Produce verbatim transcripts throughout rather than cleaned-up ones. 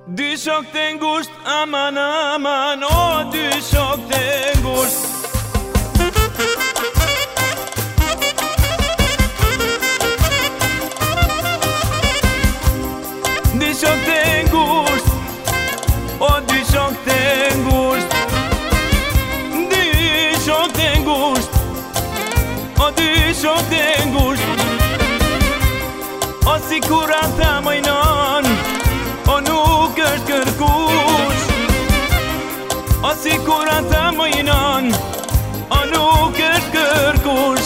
Dy shok të ngusht, aman aman, o dy shok të ngusht. Dy shok të ngusht, o dy shok të ngusht. Dy shok të ngusht, o dy shok të ngusht. O si kur ata mojnon, o nuk është kërkush. O si kur ata mojnon, o nuk është kërkush.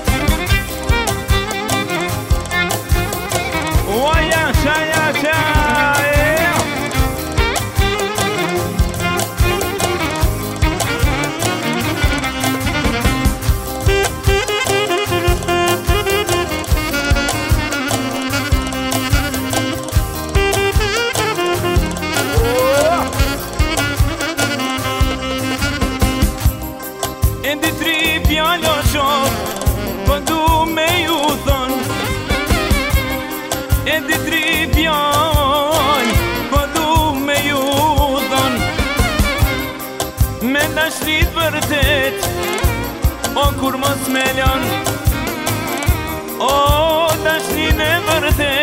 O jasha, jasha, e Endi tri pjallo shok, po du me ju thon. Endi tri pjall, po du me ju thon. Me dashnit vërtet, o kur mos me lën. O dashnit e vërtet